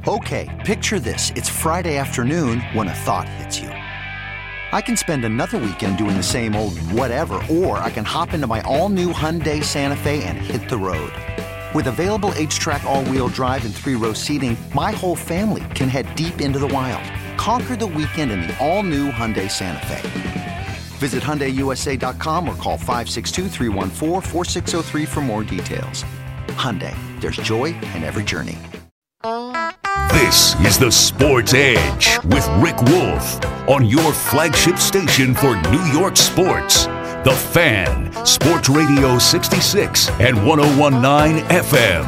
Okay, picture this. It's Friday afternoon when a thought hits you. I can spend another weekend doing the same old whatever, or I can hop into my all-new Hyundai Santa Fe and hit the road. With available H-Track all-wheel drive and 3-row seating, my whole family can head deep into the wild. Conquer the weekend in the all-new Hyundai Santa Fe. Visit HyundaiUSA.com or call 562-314-4603 for more details. Hyundai, there's joy in every journey. This is the Sports Edge with Rick Wolf on your flagship station for New York sports. The Fan, Sports Radio 66 and 101.9 FM,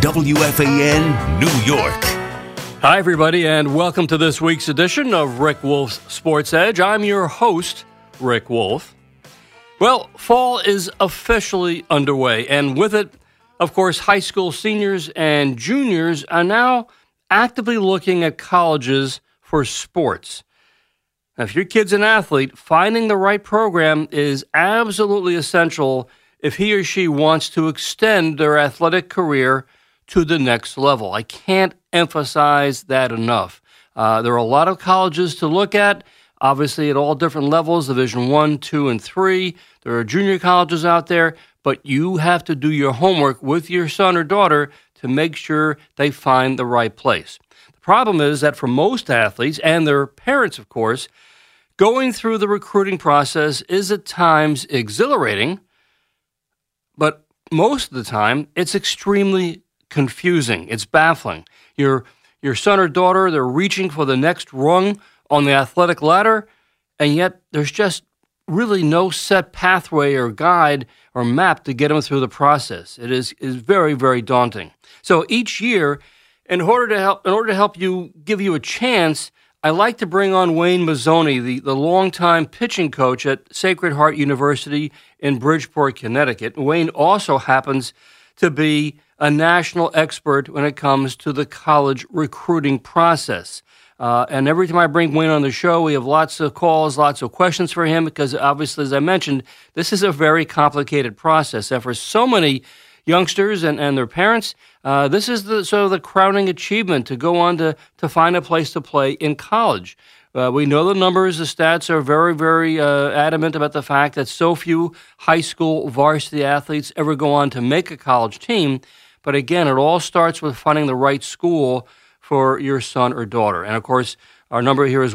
WFAN, New York. Hi, everybody, and welcome to this week's edition of Rick Wolf's Sports Edge. I'm your host, Rick Wolf. Well, fall is officially underway, and with it, of course, high school seniors and juniors are now actively looking at colleges for sports. Now, if your kid's an athlete, finding the right program is absolutely essential if he or she wants to extend their athletic career to the next level. I can't emphasize that enough. There are a lot of colleges to look at, obviously at all different levels, Division I, II, and III. There are junior colleges out there, but you have to do your homework with your son or daughter to make sure they find the right place. The problem is that for most athletes, and their parents, of course, going through the recruiting process is at times exhilarating, but most of the time it's extremely confusing. It's baffling. Your son or daughter, they're reaching for the next rung on the athletic ladder, and yet there's just really no set pathway or guide or map to get them through the process. It is very, very daunting. So each year, in order to help you, give you a chance, I like to bring on Wayne Mazzoni, the longtime pitching coach at Sacred Heart University in Bridgeport, Connecticut. Wayne also happens to be a national expert when it comes to the college recruiting process. And every time I bring Wayne on the show, we have lots of calls, lots of questions for him because obviously, as I mentioned, this is a very complicated process. And for so many youngsters and their parents, this is the crowning achievement to go on to find a place to play in college. We know the numbers, the stats are very, very adamant about the fact that so few high school varsity athletes ever go on to make a college team. But again, it all starts with finding the right school for your son or daughter. And of course, our number here is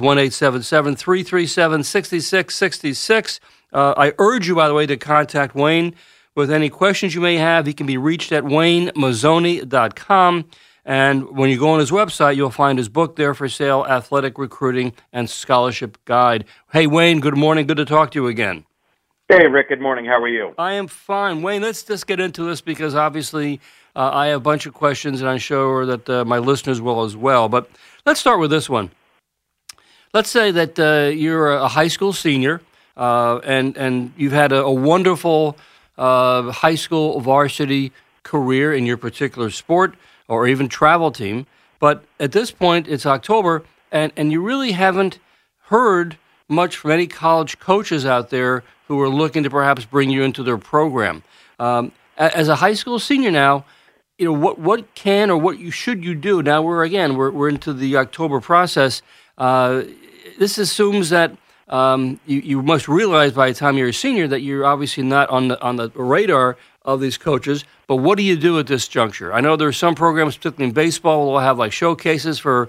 1-877-337-6666. I urge you, by the way, to contact Wayne with any questions you may have. He can be reached at WayneMazzoni.com. And when you go on his website, you'll find his book there for sale, Athletic Recruiting and Scholarship Guide. Hey, Wayne, good morning. Good to talk to you again. Hey, Rick. Good morning. How are you? I am fine. Wayne, let's just get into this because obviously I have a bunch of questions, and I'm sure that my listeners will as well. But let's start with this one. Let's say that you're a high school senior, and you've had a wonderful high school varsity career in your particular sport or even travel team. But at this point, it's October, and you really haven't heard much from any college coaches out there who are looking to perhaps bring you into their program. As a high school senior now, you know, what can or what should you do? Now we're into the October process. This assumes that you must realize by the time you're a senior that you're obviously not on the radar of these coaches. But what do you do at this juncture? I know there are some programs, particularly in baseball, will have like showcases for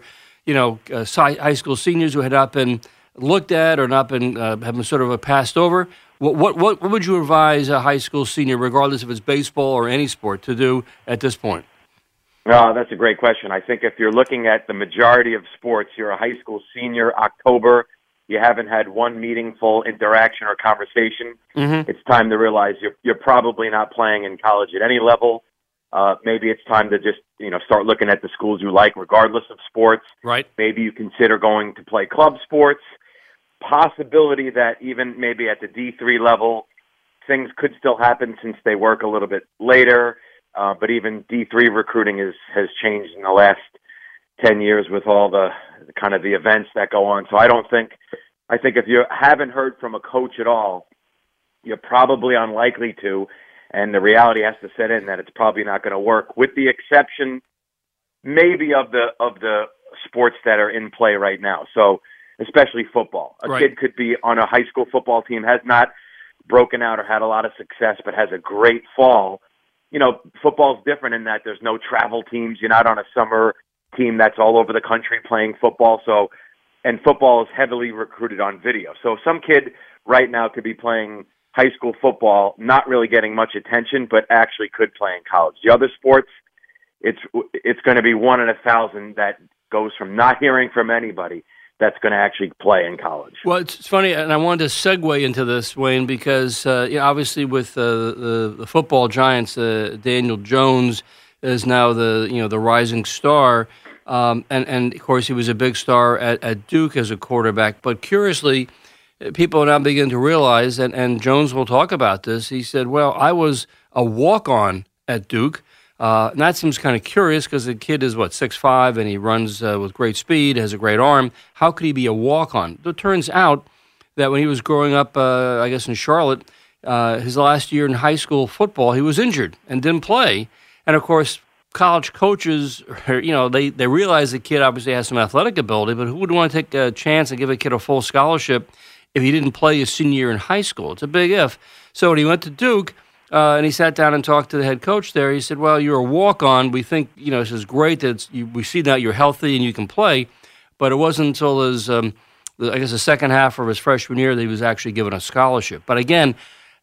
high school seniors who had not been looked at or not been have been sort of passed over. What would you advise a high school senior, regardless if it's baseball or any sport, to do at this point? That's a great question. I think if you're looking at the majority of sports, you're a high school senior, October, you haven't had one meaningful interaction or conversation, It's time to realize you're probably not playing in college at any level. Maybe it's time to just start looking at the schools you like, regardless of sports. Right. Maybe you consider going to play club sports. Possibility that even maybe at the D3 level, things could still happen since they work a little bit later. But even D3 recruiting has changed in the last 10 years with all the kind of the events that go on. So I think if you haven't heard from a coach at all, you're probably unlikely to, and the reality has to set in that it's probably not going to work, with the exception maybe of the sports that are in play right now. So especially football. A kid could be on a high school football team, has not broken out or had a lot of success, but has a great fall. You know, football's different in that there's no travel teams. You're not on a summer team that's all over the country playing football. So, and football is heavily recruited on video. So some kid right now could be playing high school football, not really getting much attention, but actually could play in college. The other sports, it's going to be 1 in 1,000 that goes from not hearing from anybody that's going to actually play in college. Well, it's funny, and I wanted to segue into this, Wayne, because obviously with the football giants, Daniel Jones is now the rising star, and of course he was a big star at Duke as a quarterback. But curiously, people now begin to realize, and Jones will talk about this. He said, "Well, I was a walk-on at Duke." And that seems kind of curious because the kid is, 6'5", and he runs with great speed, has a great arm. How could he be a walk-on? It turns out that when he was growing up, I guess in Charlotte, his last year in high school football, he was injured and didn't play. And, of course, college coaches, they realize the kid obviously has some athletic ability, but who would want to take a chance and give a kid a full scholarship if he didn't play his senior year in high school? It's a big if. So when he went to Duke, and he sat down and talked to the head coach there. He said, "Well, you're a walk-on. We think, this is great that we see that you're healthy and you can play." But it wasn't until his, the second half of his freshman year that he was actually given a scholarship. But again,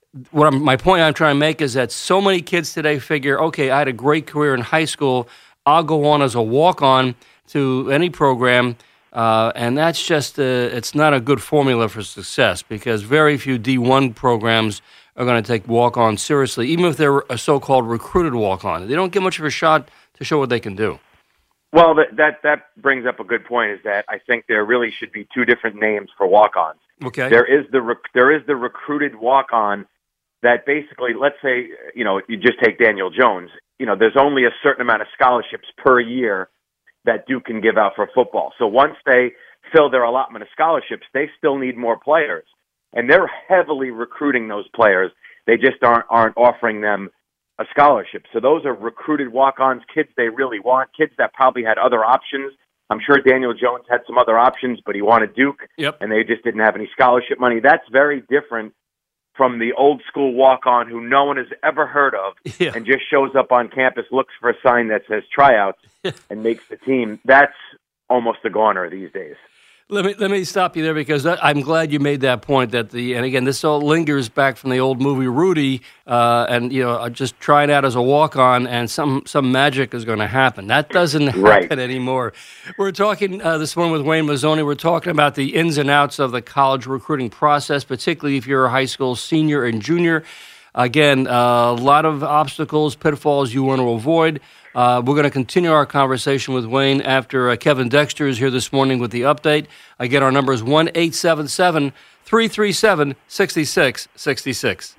my point I'm trying to make is that so many kids today figure, okay, I had a great career in high school. I'll go on as a walk-on to any program. And that's just, it's not a good formula for success because very few D1 programs are going to take walk-on seriously, even if they're a so-called recruited walk-on. They don't get much of a shot to show what they can do. Well, that brings up a good point, is that I think there really should be two different names for walk-ons. Okay. There is the recruited walk-on that basically, let's say, you just take Daniel Jones. There's only a certain amount of scholarships per year that Duke can give out for football. So once they fill their allotment of scholarships, they still need more players. And they're heavily recruiting those players. They just aren't offering them a scholarship. So those are recruited walk-ons, kids they really want, kids that probably had other options. I'm sure Daniel Jones had some other options, but he wanted Duke, and they just didn't have any scholarship money. That's very different from the old-school walk-on who no one has ever heard of and just shows up on campus, looks for a sign that says tryouts, and makes the team. That's almost a goner these days. Let me stop you there because I'm glad you made that point. And again, this all lingers back from the old movie Rudy, and just try it out as a walk-on, and some magic is going to happen. That doesn't happen anymore. We're talking this morning with Wayne Mazzoni. We're talking about the ins and outs of the college recruiting process, particularly if you're a high school senior and junior. Again, a lot of obstacles, pitfalls you want to avoid. We're going to continue our conversation with Wayne after Kevin Dexter is here this morning with the update. Again, our number is 1-877-337-6666.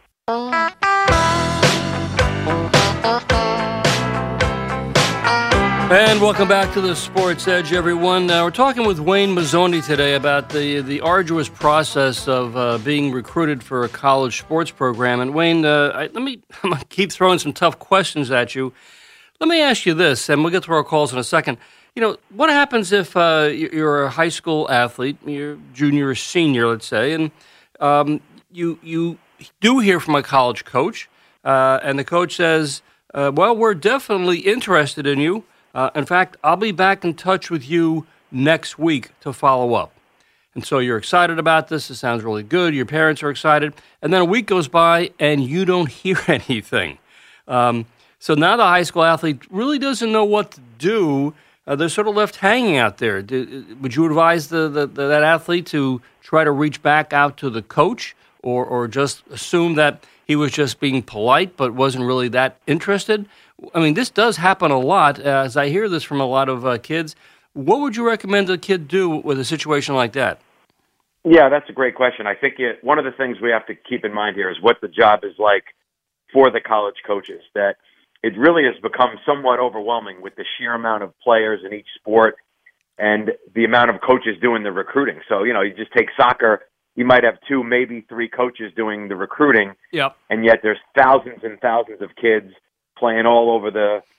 And welcome back to the Sports Edge, everyone. We're talking with Wayne Mazzoni today about the arduous process of being recruited for a college sports program. And Wayne, I'm going to keep throwing some tough questions at you. Let me ask you this, and we'll get to our calls in a second. What happens if you're a high school athlete, you're junior or senior, let's say, and you do hear from a college coach, and the coach says, well, we're definitely interested in you. In fact, I'll be back in touch with you next week to follow up. And so you're excited about this. It sounds really good. Your parents are excited. And then a week goes by, and you don't hear anything. So now the high school athlete really doesn't know what to do. They're sort of left hanging out there. Would you advise that athlete to try to reach back out to the coach or just assume that he was just being polite but wasn't really that interested? I mean, this does happen a lot. As I hear this from a lot of kids, what would you recommend a kid do with a situation like that? Yeah, that's a great question. I think one of the things we have to keep in mind here is what the job is like for the college coaches, that it really has become somewhat overwhelming with the sheer amount of players in each sport and the amount of coaches doing the recruiting. So, you just take soccer, you might have 2, maybe 3 coaches doing the recruiting, and yet there's thousands and thousands of kids playing all over the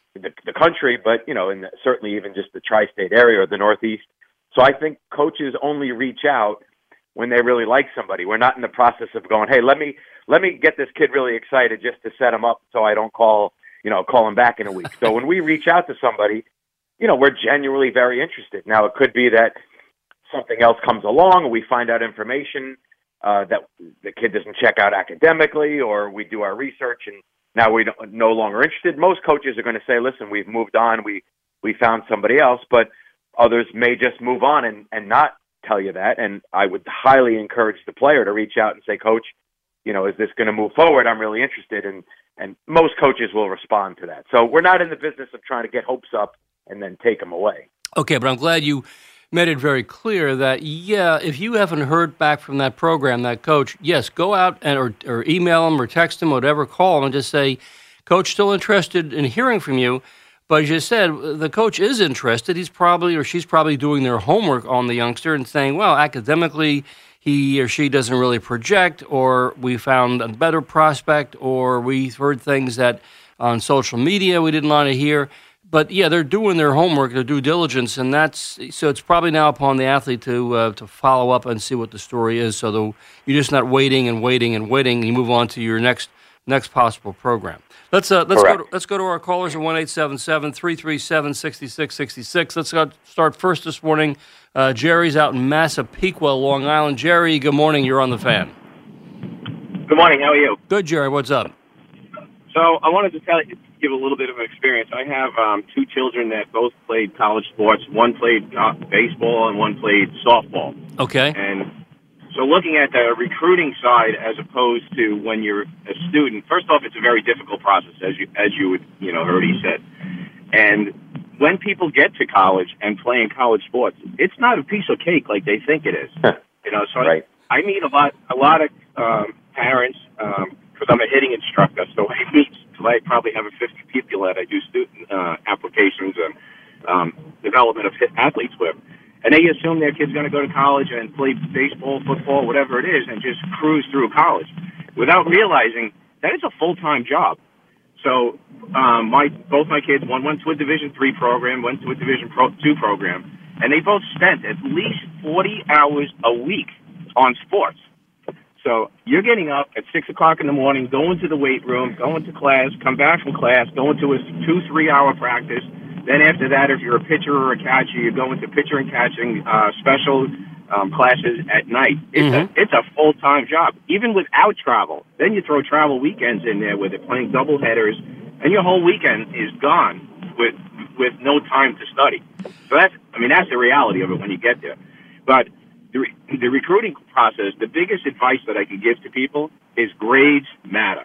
the country, but, certainly even just the tri-state area or the Northeast. So I think coaches only reach out when they really like somebody. We're not in the process of going, hey, let me get this kid really excited just to set him up so I don't call him back in a week. So when we reach out to somebody, we're genuinely very interested. Now, it could be that something else comes along and we find out information that the kid doesn't check out academically, or we do our research and now we're no longer interested. Most coaches are going to say, listen, we've moved on, we found somebody else, but others may just move on and not tell you that. And I would highly encourage the player to reach out and say, Coach, is this going to move forward? I'm really interested. And most coaches will respond to that. So we're not in the business of trying to get hopes up and then take them away. Okay, but I'm glad you made it very clear that, if you haven't heard back from that program, that coach, yes, go out or email them or text them, whatever, call them and just say, Coach, still interested in hearing from you. But as you said, the coach is interested. He's probably or she's probably doing their homework on the youngster and saying, well, academically, he or she doesn't really project, or we found a better prospect, or we heard things that on social media we didn't want to hear. But, they're doing their homework, their due diligence, and so it's probably now upon the athlete to follow up and see what the story is, so you're just not waiting and waiting and waiting. You move on to your next possible program. Let's go to our callers at 1-877-337-6666. Let's start first this morning. Jerry's out in Massapequa, Long Island. Jerry, good morning. You're on the Fan. Good morning. How are you? Good, Jerry. What's up? So I wanted to give a little bit of an experience. I have two children that both played college sports. One played baseball and one played softball. Okay. And so looking at the recruiting side as opposed to when you're a student, first off, it's a very difficult process, as you already said. And when people get to college and play in college sports, it's not a piece of cake like they think it is. So right. I meet a lot of parents. Because I'm a hitting instructor, so I probably have 50 people that I do student applications and development of athletes with. And they assume their kid's going to go to college and play baseball, football, whatever it is, and just cruise through college without realizing that it's a full-time job. So both my kids, one went to a Division III program, went to a Division II program, and they both spent at least 40 hours a week on sports. So you're getting up at 6 o'clock in the morning, going to the weight room, going to class, come back from class, going to a 2-3 hour practice. Then after that, if you're a pitcher or a catcher, you're going to pitcher and catching special classes at night. It's a full-time job, even without travel. Then you throw travel weekends in there with it, playing double headers, and your whole weekend is gone with no time to study. So that's the reality of it when you get there. But the recruiting process, the biggest advice that I could give to people is grades matter.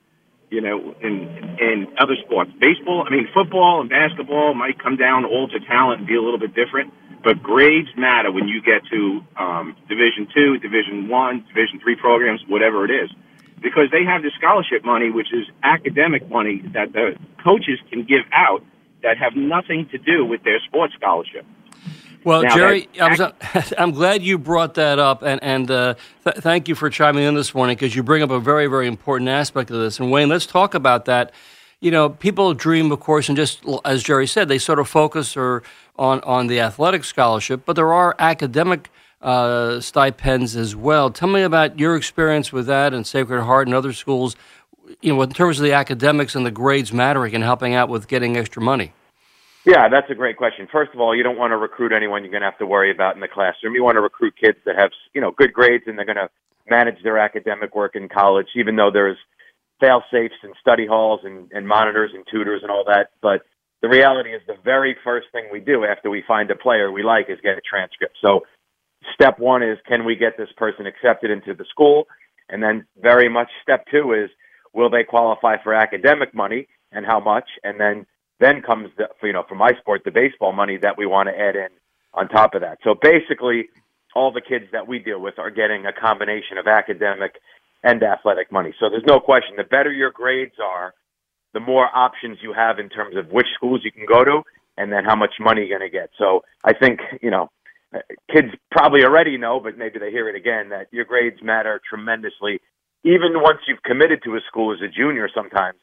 In other sports, football and basketball might come down all to talent and be a little bit different, but grades matter when you get to Division II, Division I, Division III programs, whatever it is, because they have the scholarship money, which is academic money that the coaches can give out that have nothing to do with their sports scholarship. Well, now, Jerry, I'm glad you brought that up, and thank you for chiming in this morning, because you bring up a very, very important aspect of this. And Wayne, let's talk about that. People dream, of course, and just as Jerry said, they sort of focus on the athletic scholarship, but there are academic stipends as well. Tell me about your experience with that and Sacred Heart and other schools, in terms of the academics and the grades mattering and helping out with getting extra money. Yeah, that's a great question. First of all, you don't want to recruit anyone you're going to have to worry about in the classroom. You want to recruit kids that have, good grades and they're going to manage their academic work in college, even though there's fail-safes and study halls and monitors and tutors and all that. But the reality is the very first thing we do after we find a player we like is get a transcript. So step one is, can we get this person accepted into the school? And then very much step two is, will they qualify for academic money and how much? And then comes the, for my sport, the baseball money that we want to add in on top of that. So basically, all the kids that we deal with are getting a combination of academic and athletic money. So there's no question, the better your grades are, the more options you have in terms of which schools you can go to and then how much money you're going to get. So I think, kids probably already know, but maybe they hear it again, that your grades matter tremendously. Even once you've committed to a school as a junior sometimes,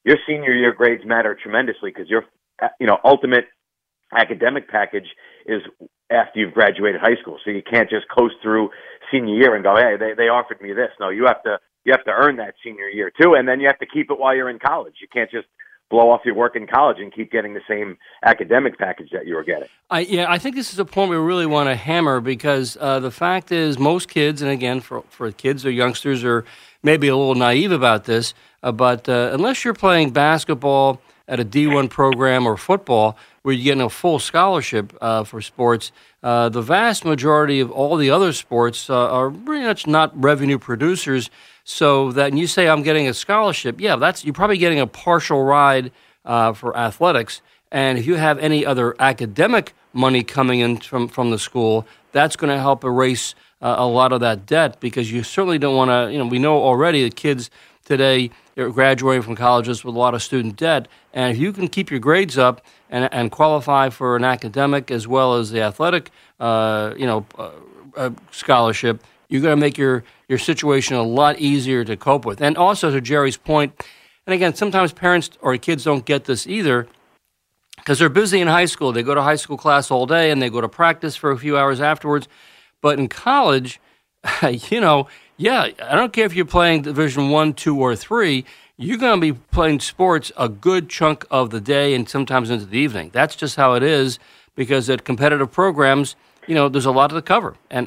your senior year grades matter tremendously because your, ultimate academic package is after you've graduated high school. So you can't just coast through senior year and go, hey, they offered me this. No, you have to earn that senior year too, and then you have to keep it while you're in college. You can't just blow off your work in college and keep getting the same academic package that you were getting. I think this is a point we really want to hammer because the fact is most kids, and again, for kids or youngsters are maybe a little naive about this, but unless you're playing basketball at a D1 program or football where you're getting a full scholarship for sports, the vast majority of all the other sports are pretty much not revenue producers. So that when you say I'm getting a scholarship, you're probably getting a partial ride for athletics. And if you have any other academic money coming in from the school, that's going to help erase a lot of that debt because you certainly don't want to, we know already that kids today are graduating from colleges with a lot of student debt. And if you can keep your grades up and qualify for an academic as well as the athletic, scholarship, you're going to make your situation a lot easier to cope with. And also to Jerry's point, and again, sometimes parents or kids don't get this either because they're busy in high school. They go to high school class all day and they go to practice for a few hours afterwards. But in college, I don't care if you're playing Division 1, 2, or 3, you're going to be playing sports a good chunk of the day and sometimes into the evening. That's just how it is because at competitive programs, there's a lot to cover. And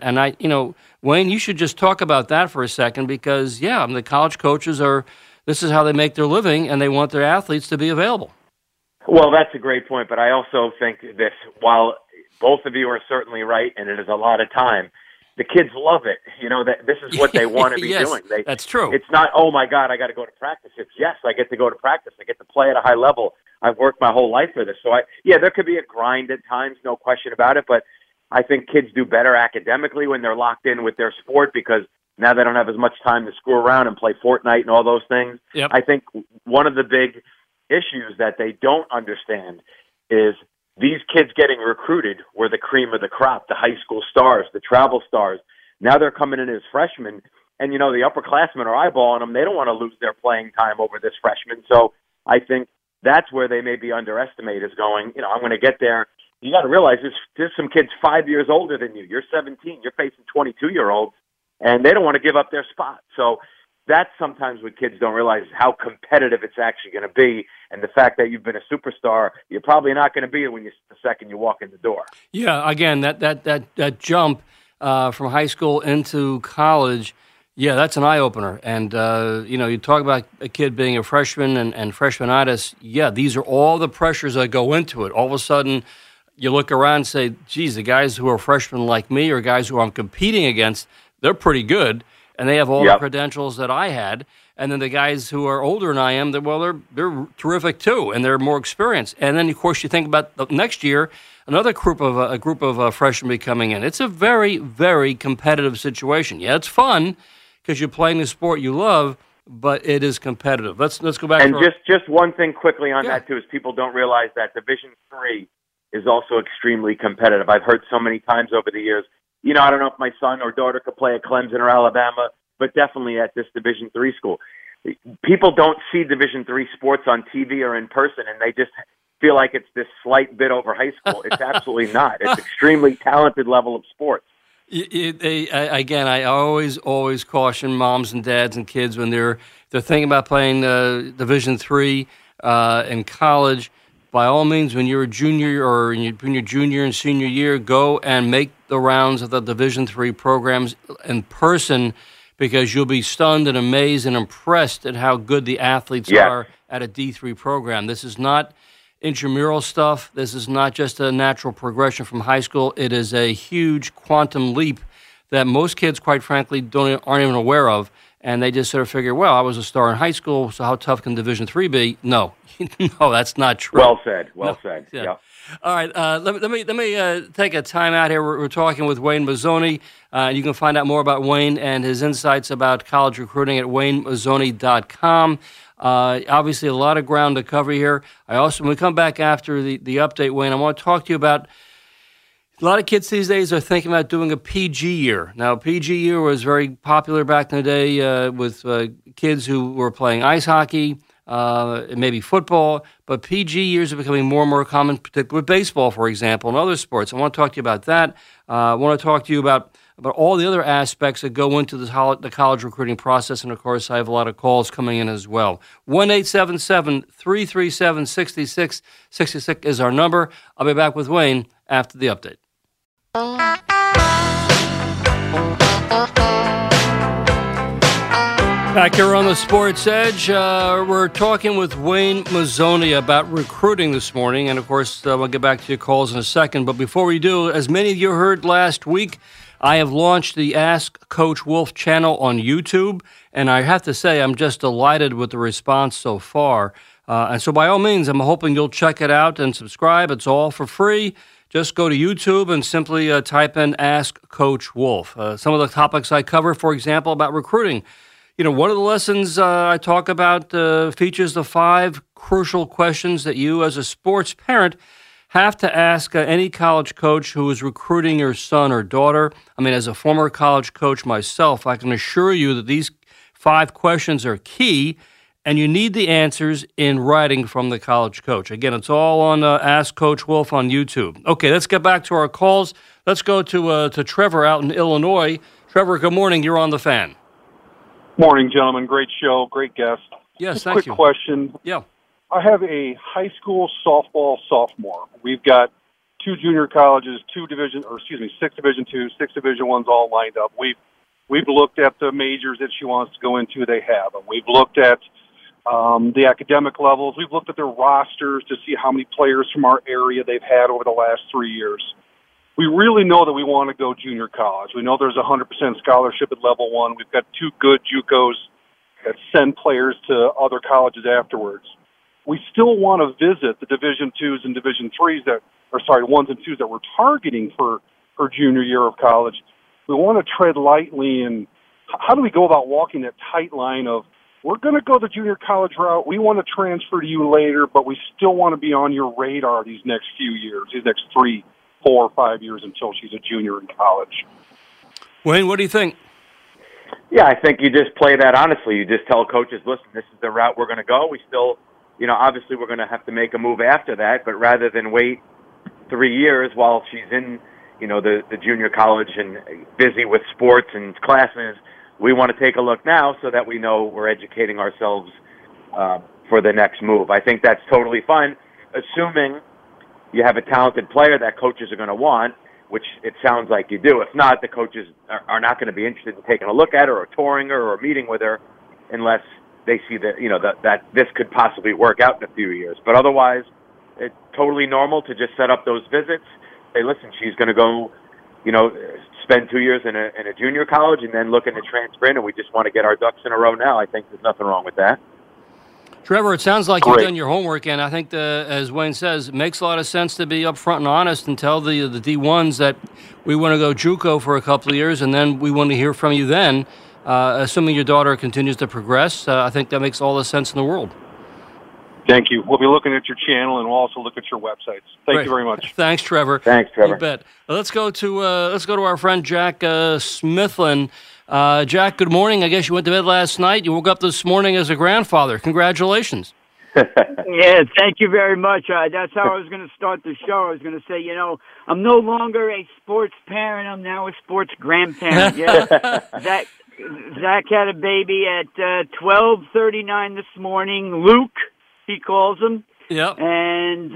Wayne, you should just talk about that for a second because, the college coaches this is how they make their living and they want their athletes to be available. Well, that's a great point, but I also think this, while both of you are certainly right and it is a lot of time, the kids love it. That this is what they want to be yes, doing. That's true. It's not, oh my God, I got to go to practice. It's yes, I get to go to practice. I get to play at a high level. I've worked my whole life for this. So there could be a grind at times, no question about it, but I think kids do better academically when they're locked in with their sport because now they don't have as much time to screw around and play Fortnite and all those things. Yep. I think one of the big issues that they don't understand is these kids getting recruited were the cream of the crop, the high school stars, the travel stars. Now they're coming in as freshmen, and, the upperclassmen are eyeballing them. They don't want to lose their playing time over this freshman. So I think that's where they may be underestimated is going, I'm going to get there. You got to realize there's some kids 5 years older than you. You're 17. You're facing 22-year-olds, and they don't want to give up their spot. So that's sometimes what kids don't realize is how competitive it's actually going to be, and the fact that you've been a superstar, you're probably not going to be it the second you walk in the door. Yeah, again, that jump from high school into college, that's an eye-opener. And, you talk about a kid being a freshman and freshmanitis. These are all the pressures that go into it. All of a sudden, you look around and say, geez, the guys who are freshmen like me or guys who I'm competing against, they're pretty good, and they have all the credentials that I had. And then the guys who are older than I am, they're terrific too, and they're more experienced. And then, of course, you think about the next year, another group of freshmen be coming in. It's a very, very competitive situation. Yeah, it's fun because you're playing the sport you love, but it is competitive. Let's go back. And just one thing quickly on that too is people don't realize that Division III is also extremely competitive. I've heard so many times over the years, I don't know if my son or daughter could play at Clemson or Alabama, but definitely at this Division III school. People don't see Division III sports on TV or in person, and they just feel like it's this slight bit over high school. It's absolutely not. It's extremely talented level of sports. Again, I always caution moms and dads and kids when they're thinking about playing Division III in college. By all means, when you're a junior or in your junior and senior year, go and make the rounds of the Division III programs in person because you'll be stunned and amazed and impressed at how good the athletes are at a D3 program. This is not intramural stuff. This is not just a natural progression from high school. It is a huge quantum leap that most kids, quite frankly, aren't even aware of. And they just sort of figure, well, I was a star in high school, so how tough can Division III be? No, no, that's not true. Well said. Well said. Yeah. All right, let me take a time out here. We're talking with Wayne Mazzoni. You can find out more about Wayne and his insights about college recruiting at WayneMazzoni.com. Obviously, a lot of ground to cover here. When we come back after the update, Wayne, I want to talk to you about a lot of kids these days are thinking about doing a PG year. Now, PG year was very popular back in the day with kids who were playing ice hockey, maybe football, but PG years are becoming more and more common, particularly with baseball, for example, and other sports. I want to talk to you about that. I want to talk to you about all the other aspects that go into the college recruiting process, and, of course, I have a lot of calls coming in as well. 1-877-337-6666 is our number. I'll be back with Wayne after the update. Back here on the Sports Edge, we're talking with Wayne Mazzoni about recruiting this morning, and of course, we'll get back to your calls in a second. But before we do, as many of you heard last week, I have launched the Ask Coach Wolf channel on YouTube, and I have to say I'm just delighted with the response so far. And so by all means, I'm hoping you'll check it out and subscribe. It's all for free. Just go to YouTube and simply type in Ask Coach Wolf. Some of the topics I cover, for example, about recruiting. You know, one of the lessons I talk about features the 5 crucial questions that you as a sports parent have to ask any college coach who is recruiting your son or daughter. I mean, as a former college coach myself, I can assure you that these 5 questions are key, and you need the answers in writing from the college coach. Again, it's all on Ask Coach Wolf on YouTube. Okay, let's get back to our calls. Let's go to Trevor out in Illinois. Trevor, good morning. You're on the Fan. Morning, gentlemen. Great show. Great guest. Yes, thank you. Quick question. Yeah. I have a high school softball sophomore. We've got 2 junior colleges, 6 Division II, 6 Division I's all lined up. We've looked at the majors that she wants to go into. They have them. We've looked at the academic levels. We've looked at their rosters to see how many players from our area they've had over the last 3 years. We really know that we want to go junior college. We know there's a 100% scholarship at level 1. We've got 2 good JUCOs that send players to other colleges afterwards. We still want to visit the Division IIs and Division IIIs 1s and 2s that we're targeting for her junior year of college. We want to tread lightly, and how do we go about walking that tight line of, we're going to go the junior college route, we want to transfer to you later, but we still want to be on your radar these next few years, these next 3, 4 or 5 years until she's a junior in college. Wayne, what do you think? Yeah, I think you just play that honestly. You just tell coaches, listen, this is the route we're going to go. We still, obviously we're going to have to make a move after that, but rather than wait 3 years while she's in, the junior college and busy with sports and classes, we want to take a look now so that we know we're educating ourselves for the next move. I think that's totally fine, assuming you have a talented player that coaches are going to want, which it sounds like you do. If not, the coaches are not going to be interested in taking a look at her or touring her or meeting with her unless they see that, that this could possibly work out in a few years. But otherwise, it's totally normal to just set up those visits. Say, listen, she's going to go, spend 2 years in a junior college and then looking to transfer in, and we just want to get our ducks in a row now. I think there's nothing wrong with that. Trevor, it sounds like you've done your homework, and I think, as Wayne says, it makes a lot of sense to be upfront and honest and tell the D1s that we want to go JUCO for a couple of years, and then we want to hear from you then, assuming your daughter continues to progress. I think that makes all the sense in the world. Thank you. We'll be looking at your channel, and we'll also look at your websites. Thank you very much. Thanks, Trevor. Thanks, Trevor. You bet. Let's go to our friend Jack Smithlin. Jack, good morning. I guess you went to bed last night. You woke up this morning as a grandfather. Congratulations. Yeah, thank you very much. That's how I was going to start the show. I was going to say, I'm no longer a sports parent. I'm now a sports grandparent. Yeah. Zach had a baby at 12:39 this morning. Luke, he calls him. Yep. And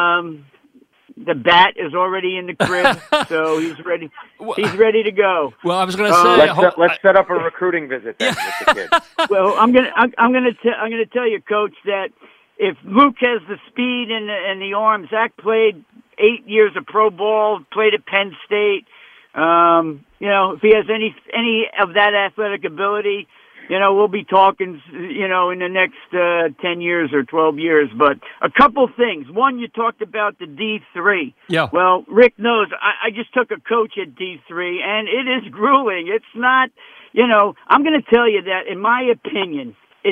the bat is already in the crib, so he's ready. He's ready to go. Well, I was going to say, let's set up a recruiting visit then with the kids. Well, I'm gonna tell you, Coach, that if Luke has the speed and the arm, Zach played 8 years of pro ball, played at Penn State. If he has any of that athletic ability, we'll be talking, in the next 10 years or 12 years. But a couple things. One, you talked about the D3. Yeah. Well, Rick knows I just took a coach at D3, and it is grueling. It's not, I'm going to tell you that in my opinion,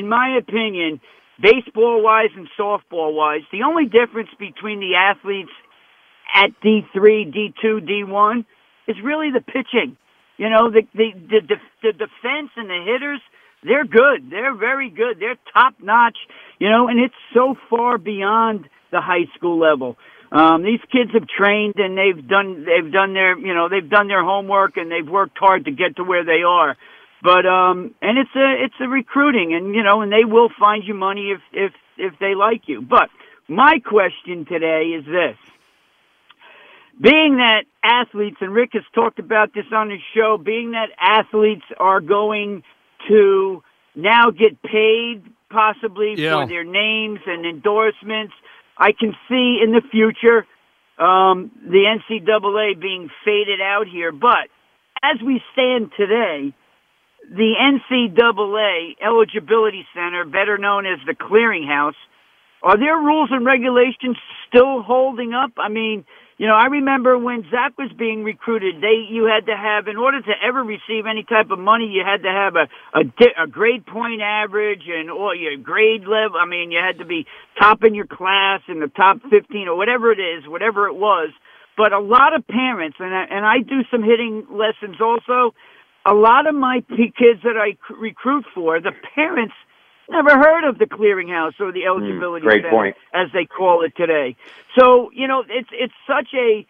baseball-wise and softball-wise, the only difference between the athletes at D3, D2, D1 is really the pitching. The defense and the hitters, they're good. They're very good. They're top notch, and it's so far beyond the high school level. These kids have trained and they've done their homework and they've worked hard to get to where they are. But and it's a recruiting, and they will find you money if they like you. But my question today is this: being that athletes, and Rick has talked about this on his show, being that athletes are going to now get paid possibly for their names and endorsements, I can see in the future the NCAA being faded out here. But as we stand today, the NCAA Eligibility Center, better known as the Clearinghouse, are their rules and regulations still holding up? I mean, I remember when Zach was being recruited, you had to have, in order to ever receive any type of money, you had to have a grade point average or your grade level. I mean, you had to be top in your class in the top 15 or whatever it was. But a lot of parents, and I do some hitting lessons also, a lot of my kids that I recruit for, the parents never heard of the Clearinghouse or the Eligibility Center, point, as they call it today. So it's such a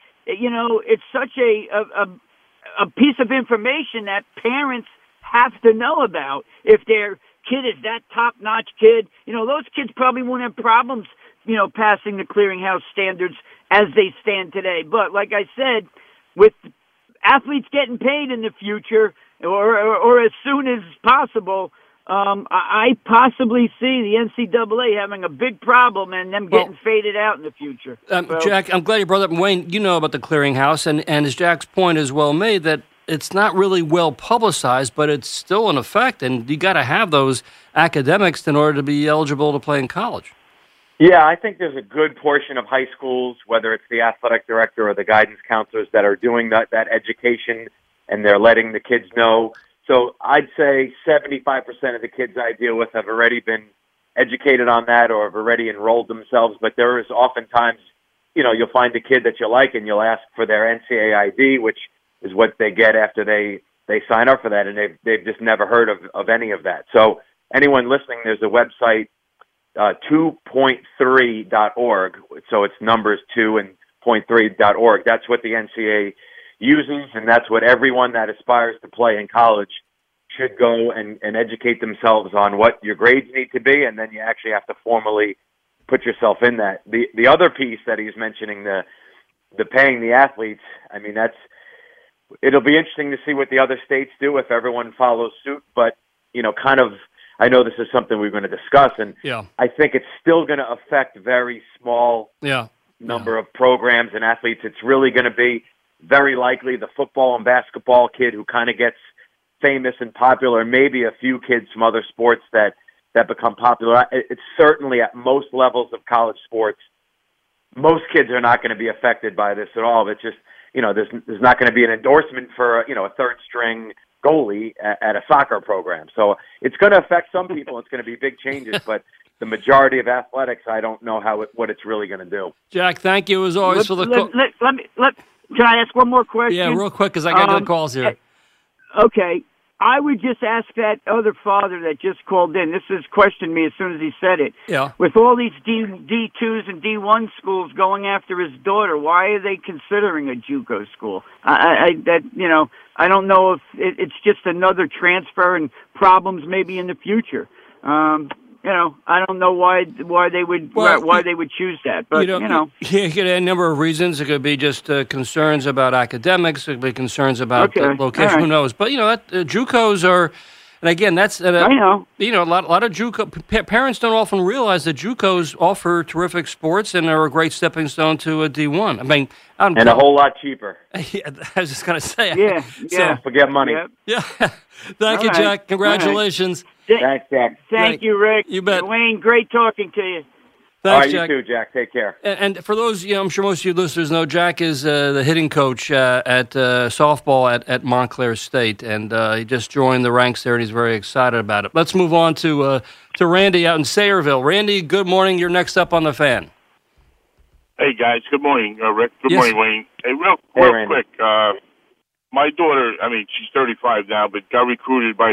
piece of information that parents have to know about. If their kid is that top-notch kid, those kids probably won't have problems, passing the Clearinghouse standards as they stand today. But like I said, with athletes getting paid in the future or as soon as possible, I possibly see the NCAA having a big problem and them getting faded out in the future. Jack, I'm glad you brought up Wayne. You know about the Clearinghouse, and as Jack's point is well made, that it's not really well publicized, but it's still in effect, and you got to have those academics in order to be eligible to play in college. Yeah, I think there's a good portion of high schools, whether it's the athletic director or the guidance counselors, that are doing that education, and they're letting the kids know. So I'd say 75% of the kids I deal with have already been educated on that or have already enrolled themselves. But there is oftentimes, you'll find a kid that you like and you'll ask for their NCAA ID, which is what they get after they sign up for that, and they've just never heard of any of that. So anyone listening, there's a website, 2.3.org. So it's numbers 2 and 0.3.org. That's what the NCAA uses, and that's what everyone that aspires to play in college should go and educate themselves on what your grades need to be, and then you actually have to formally put yourself in that. The other piece that he's mentioning, the paying the athletes, I mean, it'll be interesting to see what the other states do if everyone follows suit, but, I know this is something we're going to discuss, and I think it's still going to affect very small number of programs and athletes. It's really going to be very likely the football and basketball kid who kind of gets famous and popular, maybe a few kids from other sports that become popular. It's certainly at most levels of college sports, most kids are not going to be affected by this at all. It's just, there's not going to be an endorsement for, a third string goalie at a soccer program. So it's going to affect some people. It's going to be big changes, but the majority of athletics, I don't know what it's really going to do. Jack, thank you as always for the call. Can I ask one more question? Yeah, real quick, because I got the calls here. Okay. I would just ask that other father that just called in. This has questioned me as soon as he said it. Yeah. With all these D2s and D1 schools going after his daughter, why are they considering a JUCO school? I don't know if it's just another transfer and problems maybe in the future. I don't know why they would choose that, but you get a number of reasons. It could be just concerns about academics. It could be concerns about location. Right. Who knows? But JUCOs are, and again, that's I know. A lot of JUCO parents don't often realize that JUCOs offer terrific sports and are a great stepping stone to a D1. I mean, and a whole lot cheaper. Yeah, I was just going to say. Yeah. So forget money. Yep. Yeah. Thank you, Jack. Congratulations. Thanks, Jack. Thank you, Rick. You bet. Wayne, great talking to you. Thanks, Jack. You too, Jack. Take care. And for those, I'm sure most of you listeners know, Jack is the hitting coach at softball at Montclair State, and he just joined the ranks there, and he's very excited about it. Let's move on to Randy out in Sayreville. Randy, good morning. You're next up on the Fan. Hey, guys. Good morning, Rick. Good morning, Wayne. Hey, real quick, my daughter, she's 35 now, but got recruited by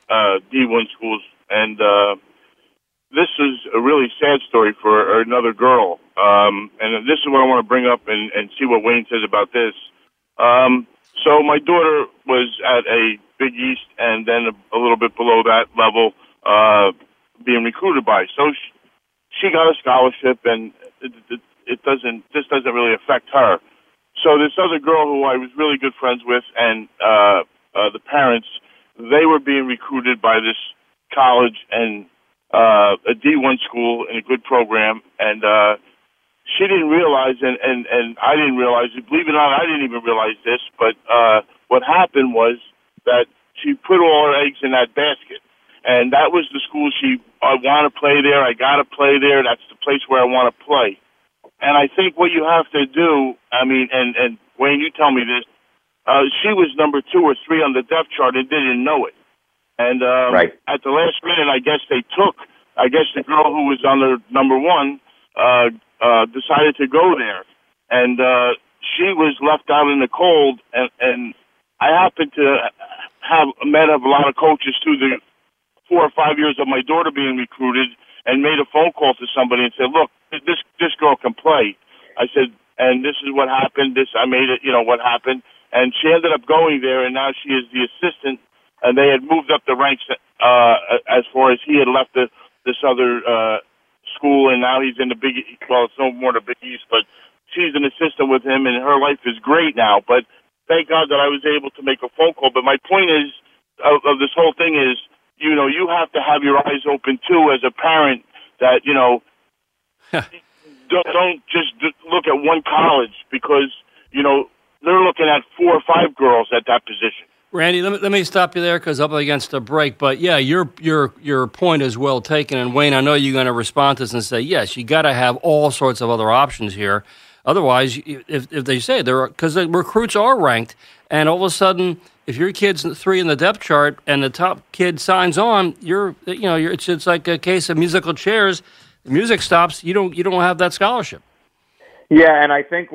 D1 schools, and this is a really sad story for another girl. And this is what I want to bring up and see what Wayne says about this. So my daughter was at a Big East and then a little bit below that level being recruited by. So she got a scholarship, and this doesn't really affect her. So this other girl who I was really good friends with and the parents, they were being recruited by this college and a D1 school in a good program, and she didn't realize, and I didn't realize it. Believe it or not, I didn't even realize this, but what happened was that she put all her eggs in that basket, and that was the school I want to play there, I got to play there, that's the place where I want to play. And I think what you have to do, I mean, and Wayne, you tell me this, she was number 2 or 3 on the depth chart and didn't know it. And right. At the last minute, I guess the girl who was on the number 1 decided to go there. And she was left out in the cold. And I happened to have met a lot of coaches through the 4 or 5 years of my daughter being recruited, and made a phone call to somebody and said, look, this girl can play. I said, and this is what happened. I made it, what happened. And she ended up going there, and now she is the assistant. And they had moved up the ranks as far as he had left this other school, and now he's in the Big East. Well, it's no more the Big East, but she's an assistant with him, and her life is great now. But thank God that I was able to make a phone call. But my point is, of this whole thing is, you have to have your eyes open, too, as a parent, that, don't just look at one college, because, they're looking at 4 or 5 girls at that position. Randy, let me stop you there because I'm up against a break. But yeah, your point is well taken. And Wayne, I know you're going to respond to this and say, yes, you got to have all sorts of other options here. Otherwise, if they say because the recruits are ranked, and all of a sudden, if your kid's 3 in the depth chart and the top kid signs on, it's like a case of musical chairs. The music stops. You don't have that scholarship. Yeah, and I think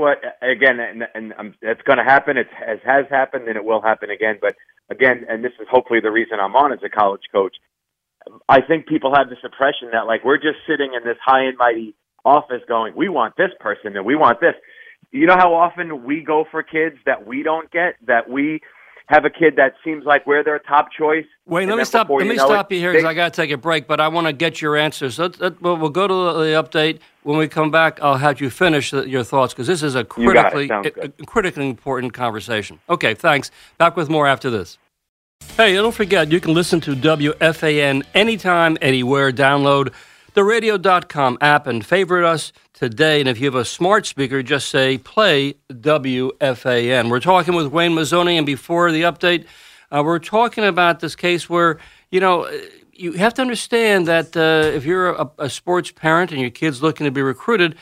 it's going to happen. It has happened, and it will happen again. But again, and this is hopefully the reason I'm on as a college coach, I think people have this impression that we're just sitting in this high and mighty office going, we want this person and we want this. You know how often we go for kids that we don't get, that we have a kid that seems like we're their top choice. Wait, let me stop you here because I got to take a break, but I want to get your answers. We'll go to the update. When we come back, I'll have you finish your thoughts because this is a critically important conversation. Okay, thanks. Back with more after this. Hey, don't forget, you can listen to WFAN anytime, anywhere. Download the radio.com app and favorite us today. And if you have a smart speaker, just say play WFAN. We're talking with Wayne Mazzoni, and before the update, we're talking about this case where, you have to understand that if you're a sports parent and your kid's looking to be recruited,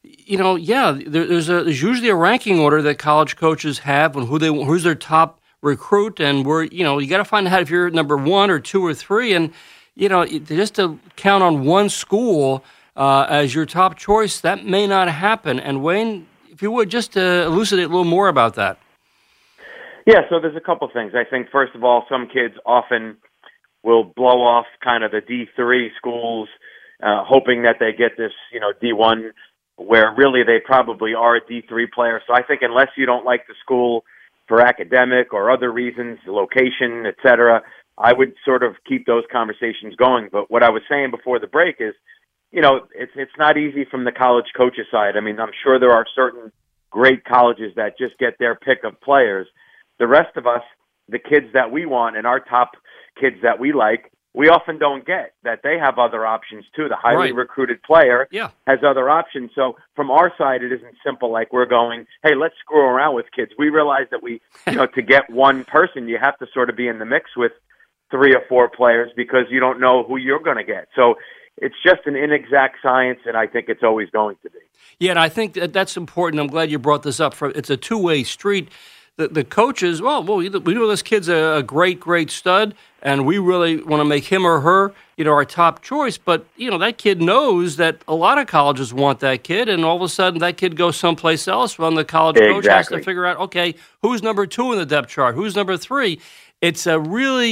there's usually a ranking order that college coaches have on who's their top recruit, and you got to find out if you're number 1 or 2 or 3, and just to count on one school as your top choice, that may not happen. And Wayne, if you would, just elucidate a little more about that. Yeah, so there's a couple things. I think, first of all, some kids often will blow off kind of the D3 schools, hoping that they get this, D1, where really they probably are a D3 player. So I think unless you don't like the school for academic or other reasons, location, et cetera, I would sort of keep those conversations going. But what I was saying before the break is, it's not easy from the college coaches side. I mean, I'm sure there are certain great colleges that just get their pick of players. The rest of us, the kids that we want and our top kids that we like, we often don't get that they have other options too. The highly recruited player has other options. So from our side, it isn't simple like we're going, hey, let's screw around with kids. We realize that to get one person, you have to sort of be in the mix with 3 or 4 players because you don't know who you're going to get. So it's just an inexact science, and I think it's always going to be. Yeah, and I think that's important. I'm glad you brought this up. It's a two-way street. The coaches, we know this kid's a great stud, and we really want to make him or her, our top choice. But, that kid knows that a lot of colleges want that kid, and all of a sudden that kid goes someplace else. Well, the college coach has to figure out, okay, who's number 2 in the depth chart? Who's number 3? It's a really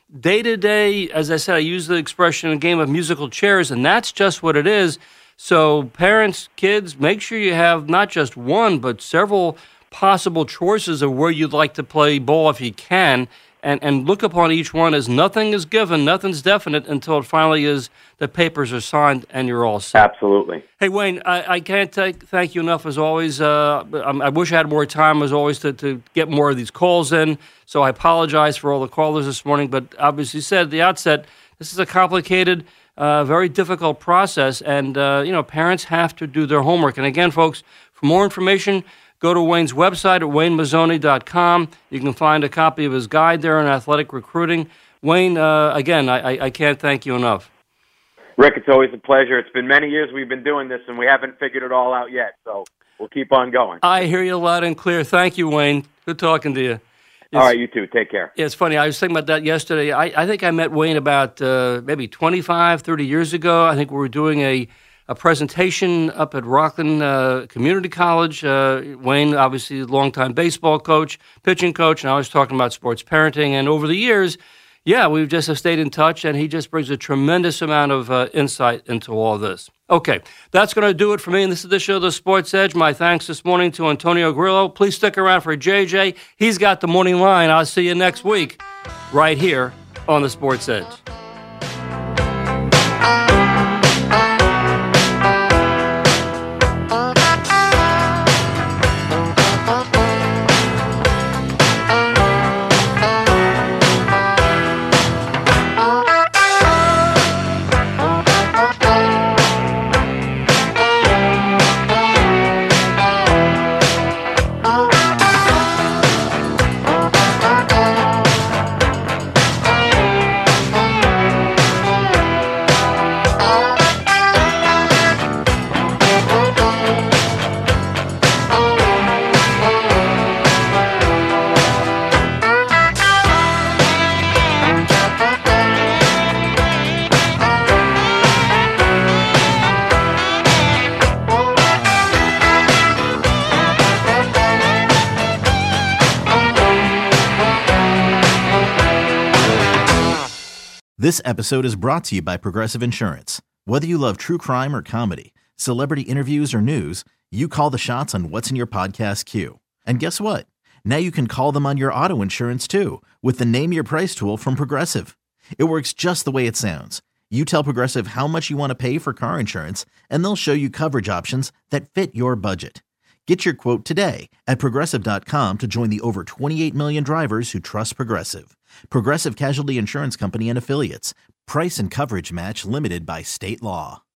day-to-day, as I said, I use the expression, a game of musical chairs, and that's just what it is. So parents, kids, make sure you have not just one, but several possible choices of where you'd like to play ball if you can, and look upon each one as nothing is given, nothing's definite until it finally is, the papers are signed and you're all set. Absolutely. Hey, Wayne, I can't thank you enough as always. I wish I had more time as always to get more of these calls in, so I apologize for all the callers this morning, but obviously said at the outset, this is a complicated, very difficult process, and parents have to do their homework. And again, folks, for more information, go to Wayne's website at WayneMazzoni.com. You can find a copy of his guide there on athletic recruiting. Wayne, again, I can't thank you enough. Rick, it's always a pleasure. It's been many years we've been doing this, and we haven't figured it all out yet, so we'll keep on going. I hear you loud and clear. Thank you, Wayne. Good talking to you. All right, you too. Take care. Yeah, it's funny. I was thinking about that yesterday. I think I met Wayne about maybe 25, 30 years ago. I think we were doing a presentation up at Rockland Community College. Wayne, obviously, a longtime baseball coach, pitching coach, and I was talking about sports parenting. And over the years, yeah, we've just stayed in touch, and he just brings a tremendous amount of insight into all this. Okay, that's going to do it for me in this edition of The Sports Edge. My thanks this morning to Antonio Grillo. Please stick around for JJ. He's got the morning line. I'll see you next week right here on The Sports Edge. This episode is brought to you by Progressive Insurance. Whether you love true crime or comedy, celebrity interviews or news, you call the shots on what's in your podcast queue. And guess what? Now you can call them on your auto insurance too with the Name Your Price tool from Progressive. It works just the way it sounds. You tell Progressive how much you want to pay for car insurance, and they'll show you coverage options that fit your budget. Get your quote today at Progressive.com to join the over 28 million drivers who trust Progressive. Progressive Casualty Insurance Company and Affiliates. Price and coverage match limited by state law.